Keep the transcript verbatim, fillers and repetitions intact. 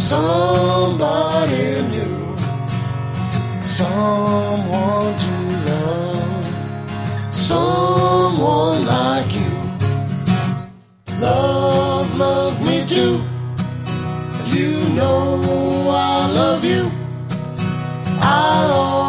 somebody new, someone to love, someone like you. Love, love me too. You know I love you. I